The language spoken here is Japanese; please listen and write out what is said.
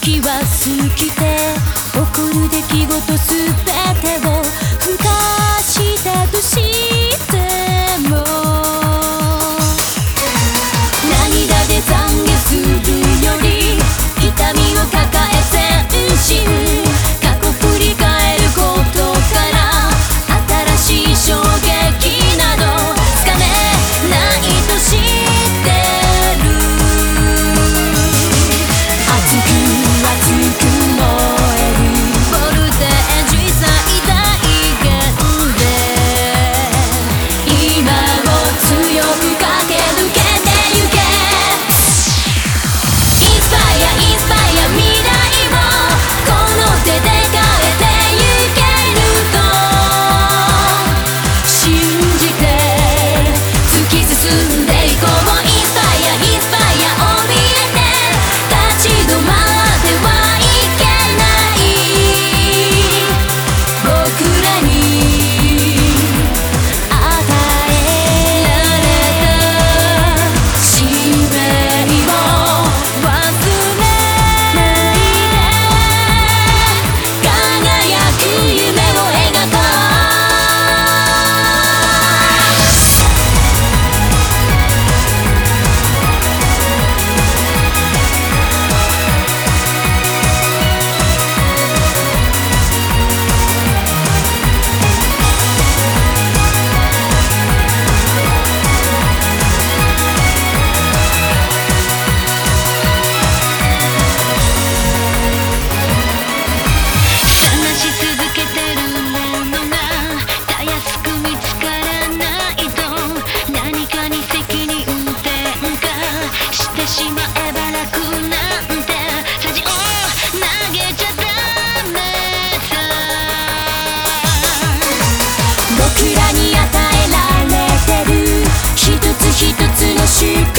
きは好きで起こる出来事すべてを不可してとしても涙で懺悔するより痛みを抱え前進過去振り返ることから新しい衝撃などつかめないと知ってる熱く熱く燃えるボルテージ最大限で今を強く駆け抜けてゆけインスパイアインスパイア未来をこの手で変えてゆけると信じて突き進んでいこうインスパイアインスパイア怯えて立ち止まってはいけない僕らに与えられた使命を忘れないで輝く夢を描こう話し続けてるものがたやすく見つからないと何かに責任転嫁してしまえば楽なんて恥を投げちゃダメさ僕らに与えられてる一つ一つの習慣